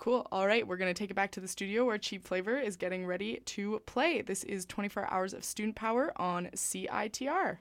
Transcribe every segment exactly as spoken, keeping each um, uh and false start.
Cool. All right, we're going to take it back to the studio where Cheap Flavor is getting ready to play. This is twenty-four hours of student power on C I T R.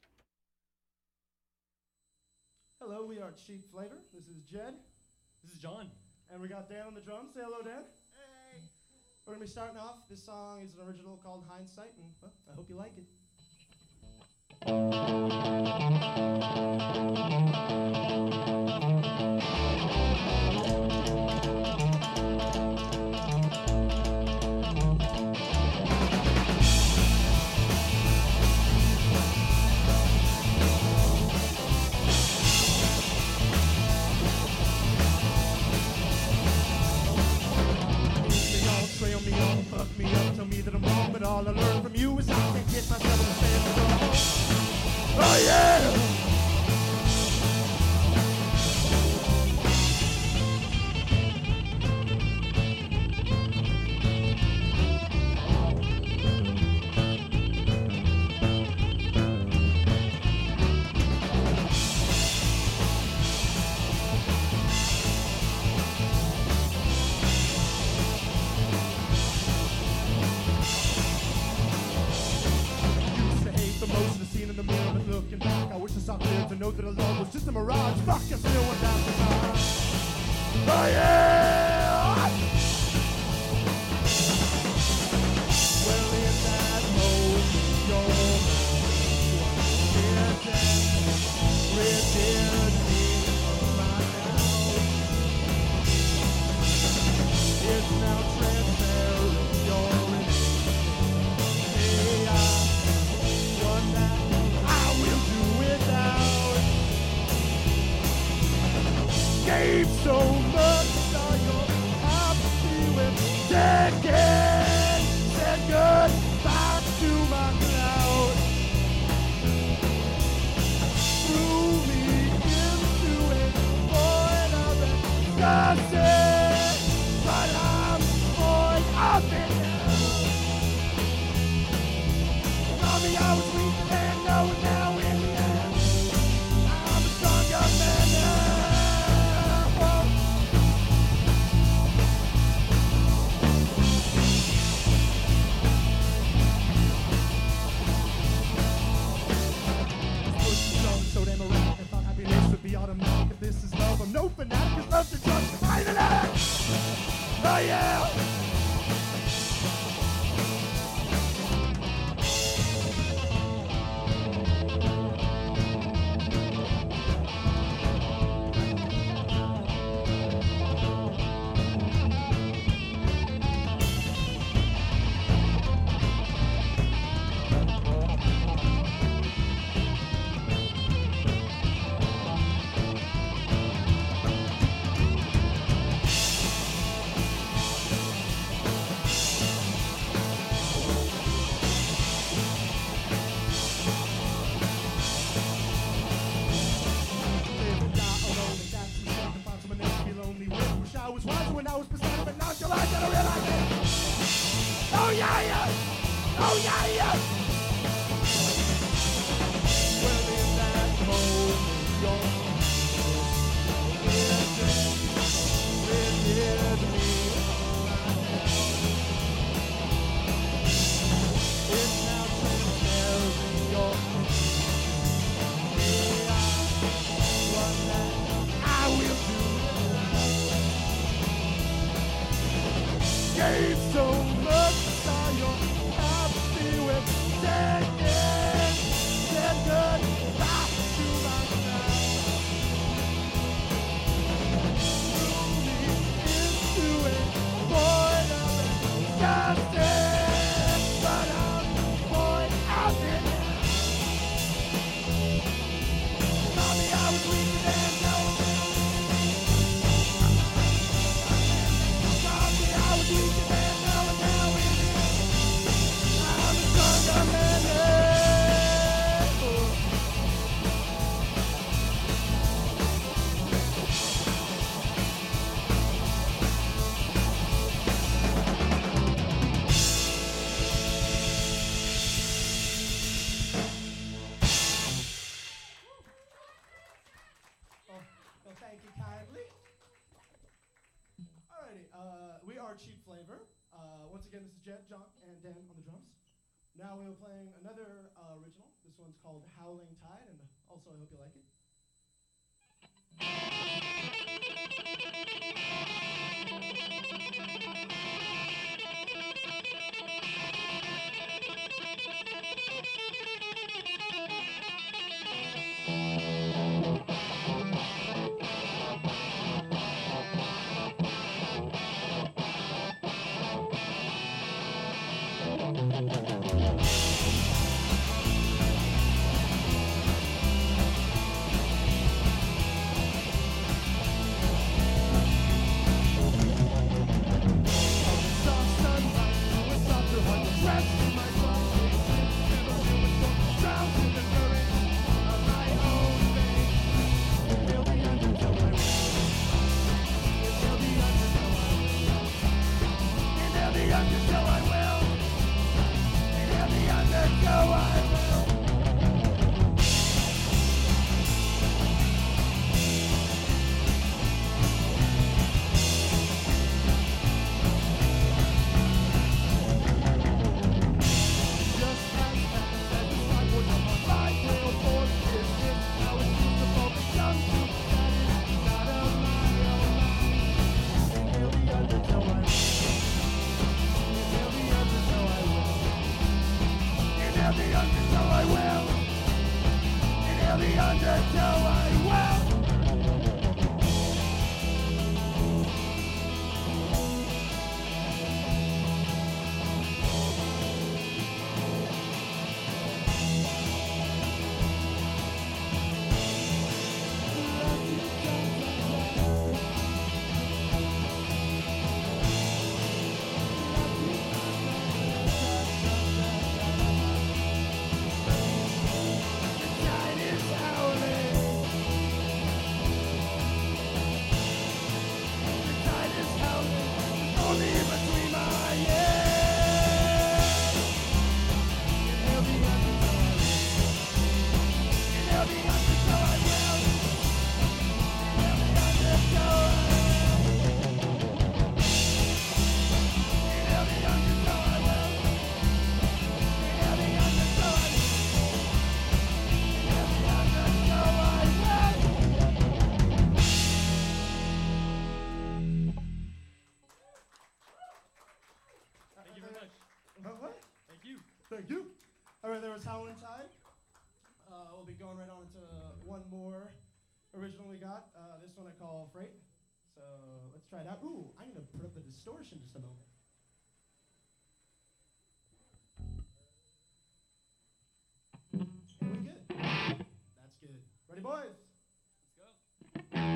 Hello, we are Cheap Flavor. This is Jed. This is John. And we got Dan on the drums. Say hello, Dan. Hey. We're going to be starting off. This song is an original called Hindsight, and well, I hope you like it. Trail me on, fuck me up, tell me that I'm wrong, but all I learned from you is I can't get myself to stand wrong. Oh yeah! To know that a love was just a mirage. Fuck, I still went down the line. Oh yeah! Well, in that hole, you're pretend me right now. It's now transparent. You're in chaos. One that I will do without. Gave so much, now you're happy with taking. Said goodbye to my cloud. Threw me into a void of ecstasy, but I'm void of it now. Tell me I was weak and no now in the end. I'm a stronger man now. Automatic, if this is love, I'm no fanatic, cause love's a drug, find it out! Oh yeah! I'm a stronger man. are Cheap Flavor. Uh, once again, this is Jed, John, and Dan on the drums. Now we are playing another uh, original. This one's called Howling Tide, and also I hope you like it. Thank you. All right, there was Howling Tide. Uh, we'll be going right on into one more original we got. Uh, this one I call Freight. So let's try it out. Ooh, I'm going to put up the distortion just a moment. And we good. That's good. Ready, boys? Let's go.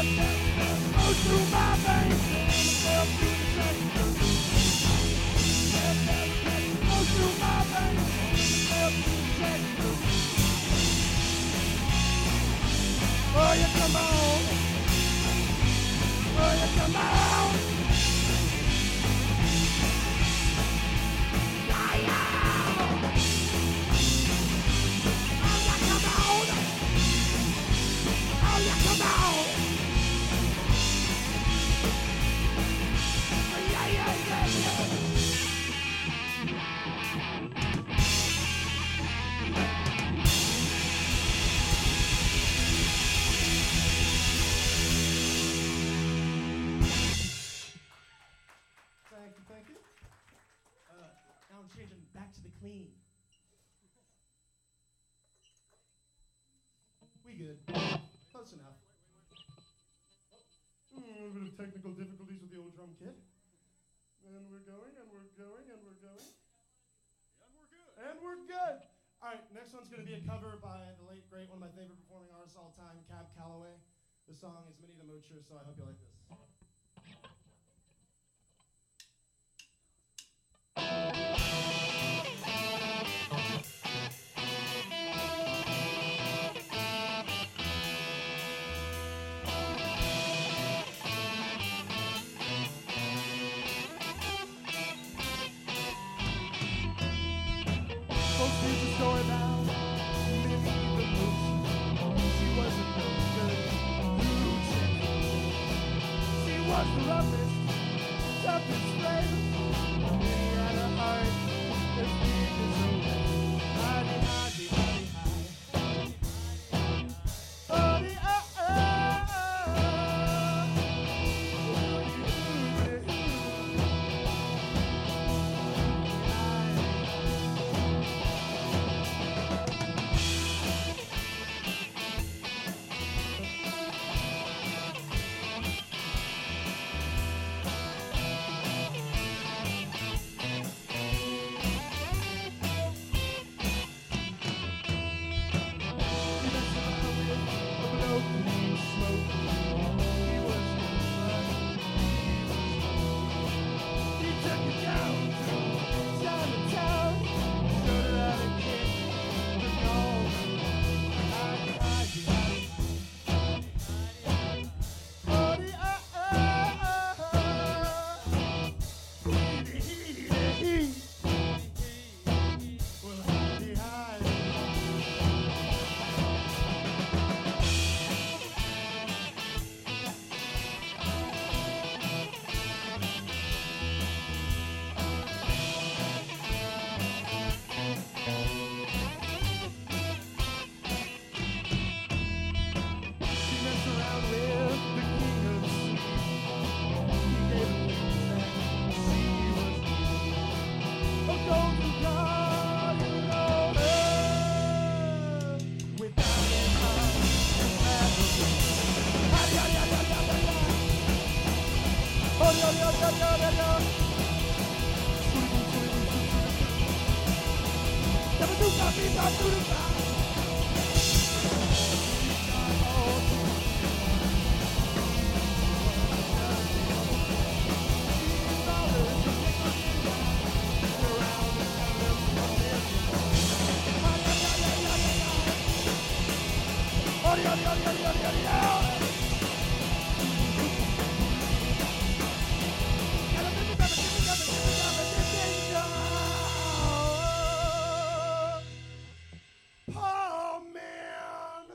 Oh, yeah, come on. Oh, yeah, come on. Yeah, yeah. Oh, yeah, come on. Oh, yeah, come on. Oh, yeah, yeah, yeah, yeah. Thank you, thank you. Uh, now I'm changing back to the clean. We good. Close enough. Mm, a little bit of technical difficulties with the old drum kit. And we're going, and we're going, and we're going. And we're good. And we're good. All right, next one's going to be a cover by the late, great, one of my favorite performing artists all time, Cab Calloway. The song is Minnie the Moocher, so I hope you like this. Folks here's the story about Minnie the Moocher. She wasn't no good moocher. She was the roughest, toughest slave. Minnie had a heart as big as a wave. Hidey, hidey, hidey, hidey. Oh, the oh, oh, Oh, man.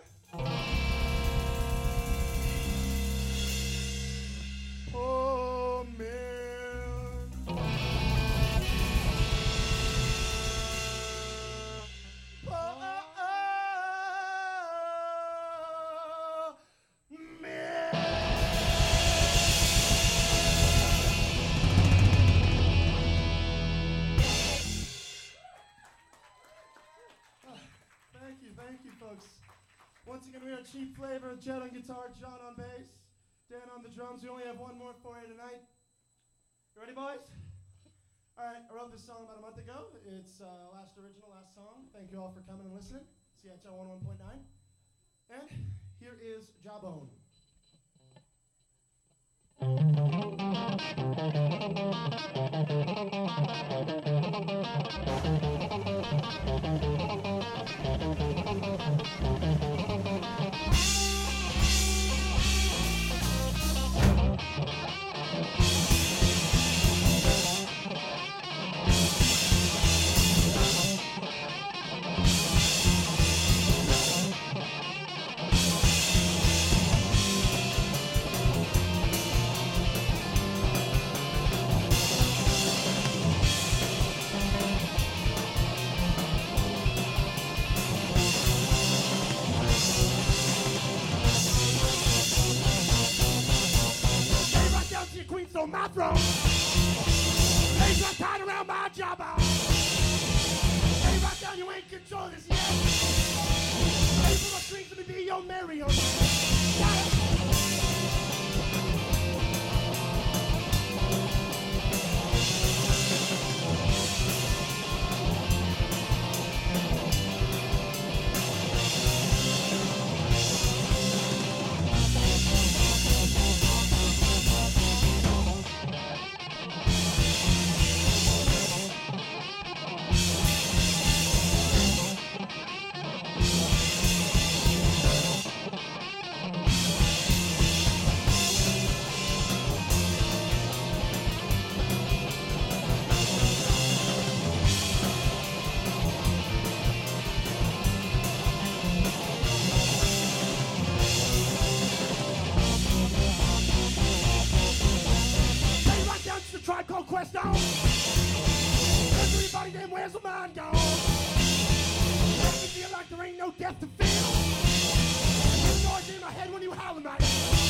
Oh, man. Oh, man. Thank you, thank you, folks. Once again, we are Cheap Flavor, Jed on guitar, John on bass, Dan on the drums. We only have one more for you tonight. You ready, boys? All right, I wrote this song about a month ago. It's uh, last original, last song. Thank you all for coming and listening. C H L one oh one point nine. And here is Jawbone. my throne. Legs are tied around my jawbone. Hey, right down, you ain't control this yet. Hey, pull my strings, let me be your Mario. Tribe called Quest on. Everybody then where's the mind gone? Make me feel like there ain't no death to feel. There's noise in my head when you howling right.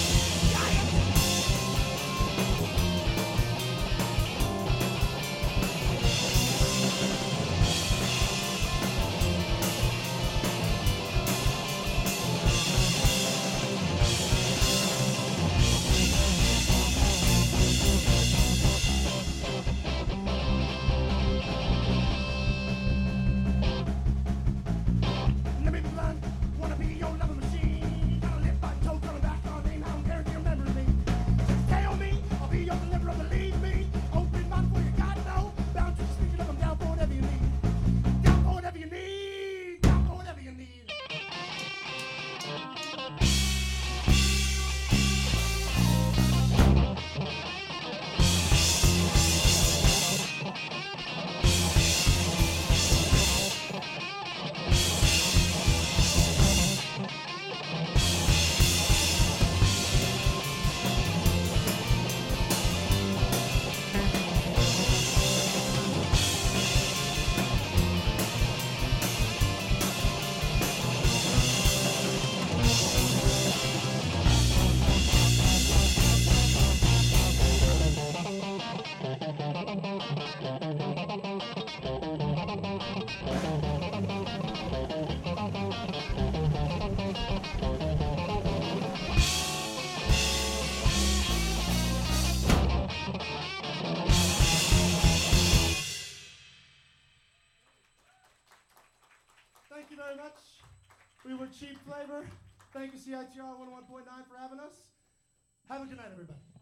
Thank you very much. We were Cheap Flavor. Thank you, C I T R one oh one point nine, for having us. Have a good night, everybody.